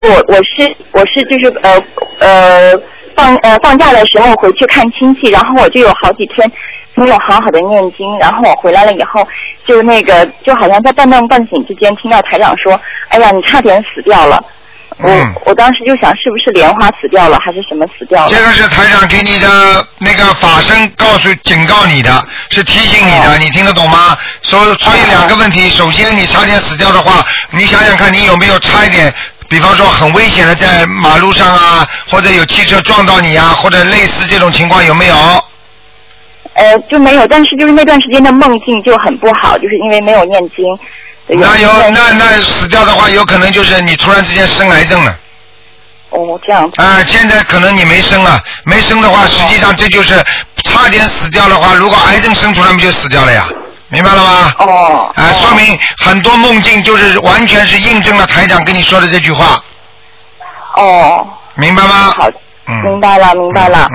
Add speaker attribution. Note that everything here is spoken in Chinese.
Speaker 1: 我是就是放假的时候回去看亲戚，然后我就有好几天没有好好的念经，然后我回来了以后，就好像在半梦半醒之间听到台长说，哎呀，你差点死掉了。我当时就想，是不是莲花死掉了，还是什么死掉了？
Speaker 2: 这个是台长给你的那个法身警告你的，是提醒你的，你听得懂吗？所以两个问题，首先你差点死掉的话，你想想看你有没有差一点，比方说很危险的在马路上啊，或者有汽车撞到你啊，或者类似这种情况有没有？
Speaker 1: 就没有，但是就是那段时间的梦境就很不好，就是因为没有念经。
Speaker 2: 那死掉的话，有可能就是你突然之间生癌症了。
Speaker 1: 哦，这样子。
Speaker 2: 现在可能你没生了，没生的话，实际上这就是差点死掉的话，如果癌症生出来，不就死掉了呀？明白了吗？说明很多梦境就是完全是印证了台长跟你说的这句话。
Speaker 1: 哦。
Speaker 2: 明白吗？
Speaker 1: 好，明白了。